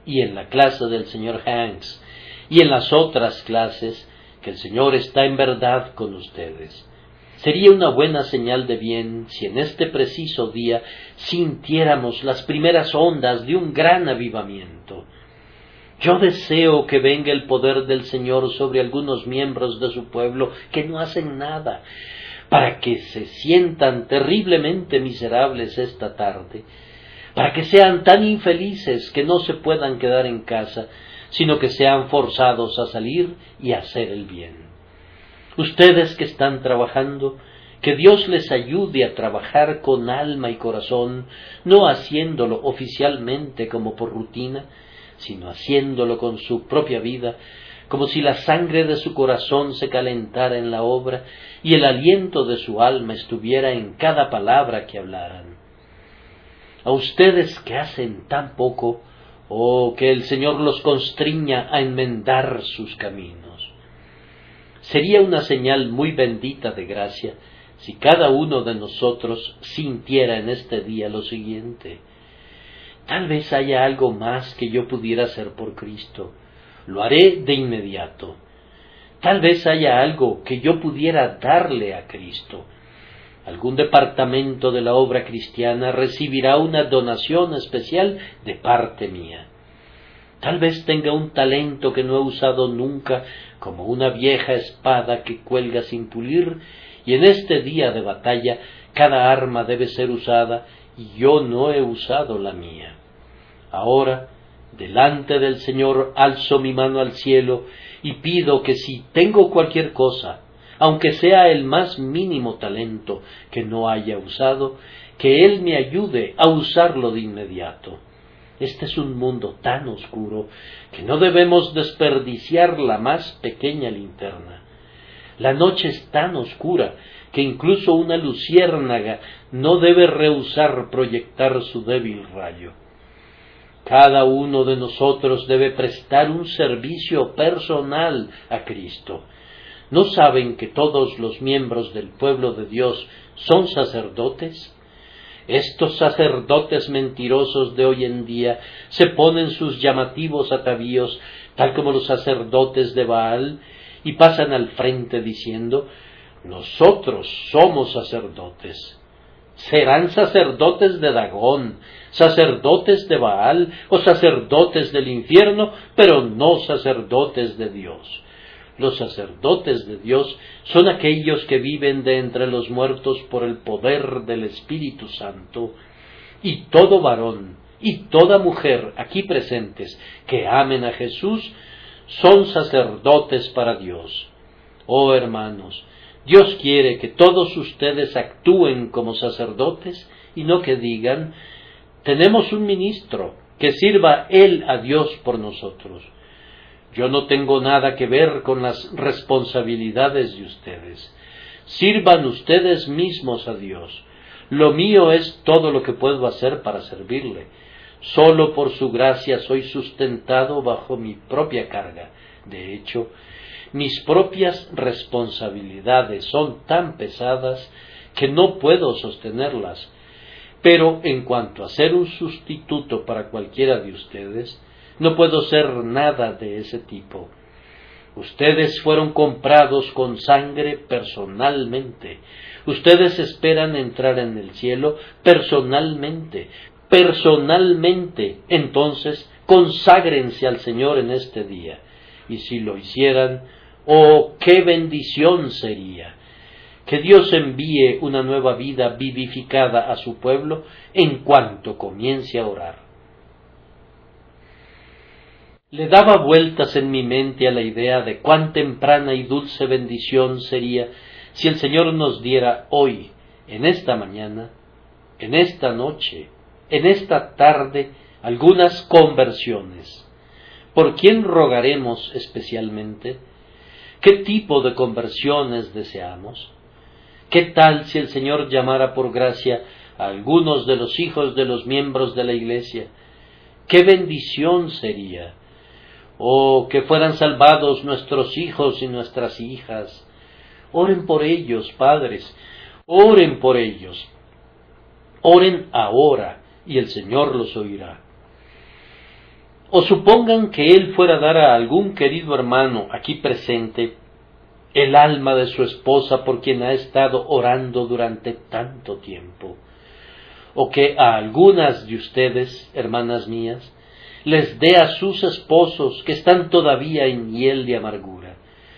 y en la clase del señor Hanks, y en las otras clases, que el Señor está en verdad con ustedes. Sería una buena señal de bien si en este preciso día sintiéramos las primeras ondas de un gran avivamiento. Yo deseo que venga el poder del Señor sobre algunos miembros de su pueblo que no hacen nada, para que se sientan terriblemente miserables esta tarde, para que sean tan infelices que no se puedan quedar en casa, sino que sean forzados a salir y hacer el bien. Ustedes que están trabajando, que Dios les ayude a trabajar con alma y corazón, no haciéndolo oficialmente como por rutina, sino haciéndolo con su propia vida, como si la sangre de su corazón se calentara en la obra y el aliento de su alma estuviera en cada palabra que hablaran. A ustedes que hacen tan poco, oh, que el Señor los constriña a enmendar sus caminos. Sería una señal muy bendita de gracia si cada uno de nosotros sintiera en este día lo siguiente: tal vez haya algo más que yo pudiera hacer por Cristo, lo haré de inmediato. Tal vez haya algo que yo pudiera darle a Cristo. Algún departamento de la obra cristiana recibirá una donación especial de parte mía. Tal vez tenga un talento que no he usado nunca, como una vieja espada que cuelga sin pulir, y en este día de batalla cada arma debe ser usada, y yo no he usado la mía. Ahora, delante del Señor, alzo mi mano al cielo y pido que si tengo cualquier cosa, aunque sea el más mínimo talento que no haya usado, que Él me ayude a usarlo de inmediato. Este es un mundo tan oscuro que no debemos desperdiciar la más pequeña linterna. La noche es tan oscura que incluso una luciérnaga no debe rehusar proyectar su débil rayo. Cada uno de nosotros debe prestar un servicio personal a Cristo. ¿No saben que todos los miembros del pueblo de Dios son sacerdotes? Estos sacerdotes mentirosos de hoy en día se ponen sus llamativos atavíos, tal como los sacerdotes de Baal, y pasan al frente diciendo: nosotros somos sacerdotes. ¿Serán sacerdotes de Dagón, sacerdotes de Baal o sacerdotes del infierno, pero no sacerdotes de Dios? Los sacerdotes de Dios son aquellos que viven de entre los muertos por el poder del Espíritu Santo, y todo varón y toda mujer aquí presentes que amen a Jesús son sacerdotes para Dios. Oh hermanos, Dios quiere que todos ustedes actúen como sacerdotes y no que digan: tenemos un ministro, que sirva él a Dios por nosotros. Yo no tengo nada que ver con las responsabilidades de ustedes. Sirvan ustedes mismos a Dios. Lo mío es todo lo que puedo hacer para servirle. Solo por su gracia soy sustentado bajo mi propia carga. De hecho, mis propias responsabilidades son tan pesadas que no puedo sostenerlas. Pero en cuanto a ser un sustituto para cualquiera de ustedes, no puedo ser nada de ese tipo. Ustedes fueron comprados con sangre personalmente. Ustedes esperan entrar en el cielo personalmente. Personalmente, entonces, conságrense al Señor en este día. Y si lo hicieran, ¡oh, qué bendición sería! Que Dios envíe una nueva vida vivificada a su pueblo en cuanto comience a orar. Le daba vueltas en mi mente a la idea de cuán temprana y dulce bendición sería si el Señor nos diera hoy, en esta mañana, en esta noche, en esta tarde, algunas conversiones. ¿Por quién rogaremos especialmente? ¿Qué tipo de conversiones deseamos? ¿Qué tal si el Señor llamara por gracia a algunos de los hijos de los miembros de la Iglesia? ¡Qué bendición sería! ¡Oh, que fueran salvados nuestros hijos y nuestras hijas! Oren por ellos, padres, oren por ellos. Oren ahora y el Señor los oirá. O supongan que él fuera a dar a algún querido hermano aquí presente el alma de su esposa por quien ha estado orando durante tanto tiempo. O que a algunas de ustedes, hermanas mías, les dé a sus esposos que están todavía en hiel de amargura.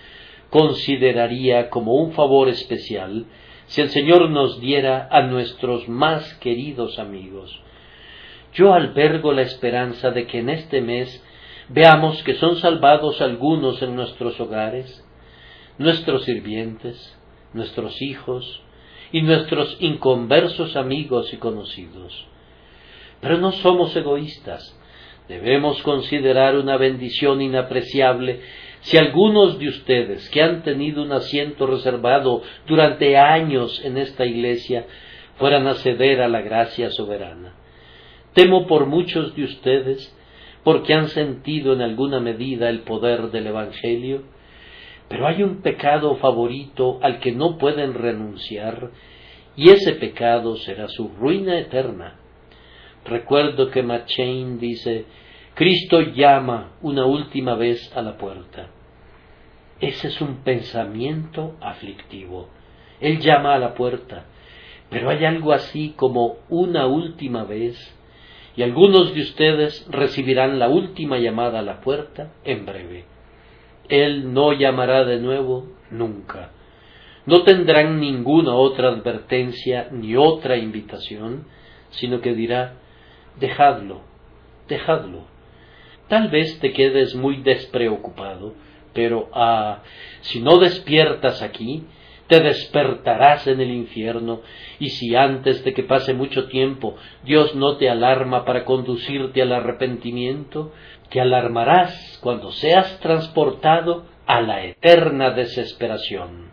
Consideraría como un favor especial si el Señor nos diera a nuestros más queridos amigos. Yo albergo la esperanza de que en este mes veamos que son salvados algunos en nuestros hogares, nuestros sirvientes, nuestros hijos y nuestros inconversos amigos y conocidos. Pero no somos egoístas. Debemos considerar una bendición inapreciable si algunos de ustedes que han tenido un asiento reservado durante años en esta iglesia fueran a ceder a la gracia soberana. Temo por muchos de ustedes, porque han sentido en alguna medida el poder del Evangelio, pero hay un pecado favorito al que no pueden renunciar, y ese pecado será su ruina eterna. Recuerdo que McChain dice: Cristo llama una última vez a la puerta. Ese es un pensamiento aflictivo. Él llama a la puerta, pero hay algo así como una última vez, y algunos de ustedes recibirán la última llamada a la puerta en breve. Él no llamará de nuevo nunca. No tendrán ninguna otra advertencia ni otra invitación, sino que dirá: dejadlo, dejadlo. Tal vez te quedes muy despreocupado, pero ah, si no despiertas aquí, te despertarás en el infierno, y si antes de que pase mucho tiempo Dios no te alarma para conducirte al arrepentimiento, te alarmarás cuando seas transportado a la eterna desesperación.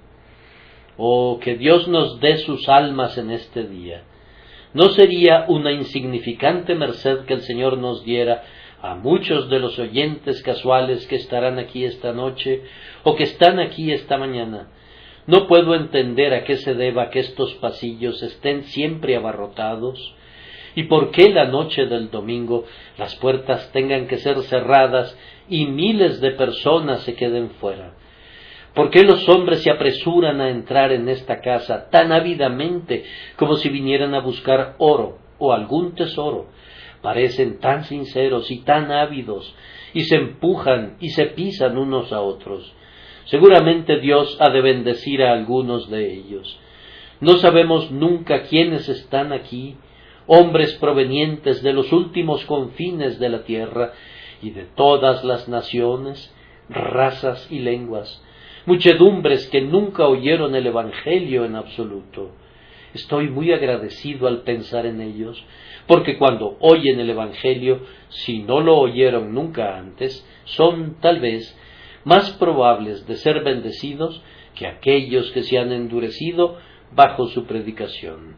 Oh, que Dios nos dé sus almas en este día. ¿No sería una insignificante merced que el Señor nos diera a muchos de los oyentes casuales que estarán aquí esta noche o que están aquí esta mañana? No puedo entender a qué se deba que estos pasillos estén siempre abarrotados y por qué la noche del domingo las puertas tengan que ser cerradas y miles de personas se queden fuera. ¿Por qué los hombres se apresuran a entrar en esta casa tan ávidamente como si vinieran a buscar oro o algún tesoro? Parecen tan sinceros y tan ávidos, y se empujan y se pisan unos a otros. Seguramente Dios ha de bendecir a algunos de ellos. No sabemos nunca quiénes están aquí, hombres provenientes de los últimos confines de la tierra y de todas las naciones, razas y lenguas, muchedumbres que nunca oyeron el Evangelio en absoluto. Estoy muy agradecido al pensar en ellos, porque cuando oyen el Evangelio, si no lo oyeron nunca antes, son tal vez más probables de ser bendecidos que aquellos que se han endurecido bajo su predicación.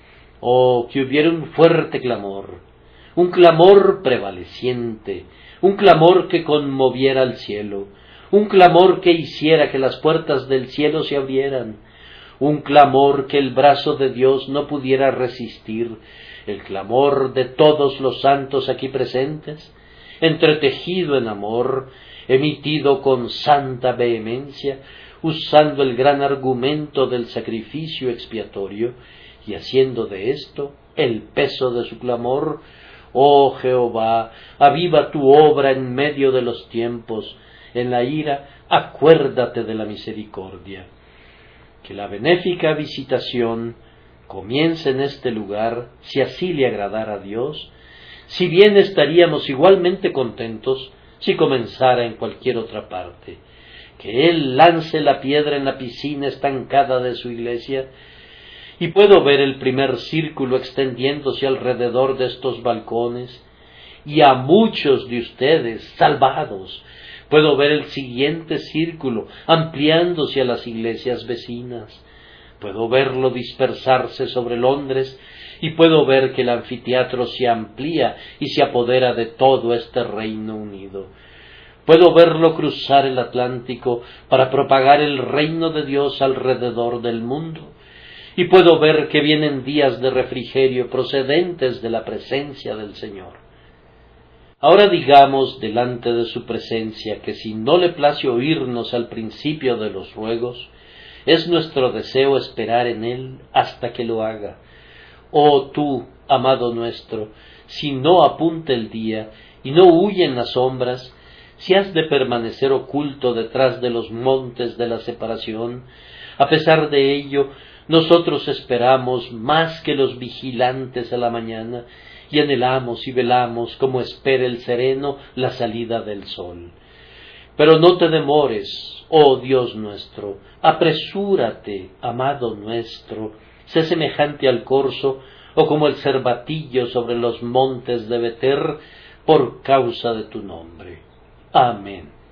Oh, que hubiera un fuerte clamor, un clamor prevaleciente, un clamor que conmoviera al cielo, un clamor que hiciera que las puertas del cielo se abrieran, un clamor que el brazo de Dios no pudiera resistir, el clamor de todos los santos aquí presentes, entretejido en amor, emitido con santa vehemencia, usando el gran argumento del sacrificio expiatorio, y haciendo de esto el peso de su clamor. Oh Jehová, aviva tu obra en medio de los tiempos, en la ira acuérdate de la misericordia. Que la benéfica visitación comience en este lugar, si así le agradara a Dios, si bien estaríamos igualmente contentos si comenzara en cualquier otra parte. Que Él lance la piedra en la piscina estancada de su iglesia, y puedo ver el primer círculo extendiéndose alrededor de estos balcones, y a muchos de ustedes salvados. Puedo ver el siguiente círculo ampliándose a las iglesias vecinas. Puedo verlo dispersarse sobre Londres, y puedo ver que el anfiteatro se amplía y se apodera de todo este Reino Unido. Puedo verlo cruzar el Atlántico para propagar el reino de Dios alrededor del mundo. Y puedo ver que vienen días de refrigerio procedentes de la presencia del Señor. Ahora digamos delante de su presencia que si no le place oírnos al principio de los ruegos, es nuestro deseo esperar en él hasta que lo haga. Oh tú, amado nuestro, si no apunta el día y no huyen las sombras, si has de permanecer oculto detrás de los montes de la separación, a pesar de ello, nosotros esperamos más que los vigilantes a la mañana, y anhelamos y velamos como espera el sereno la salida del sol. Pero no te demores, oh Dios nuestro, apresúrate, amado nuestro, sé semejante al corzo, o como el cervatillo sobre los montes de Beter, por causa de tu nombre. Amén.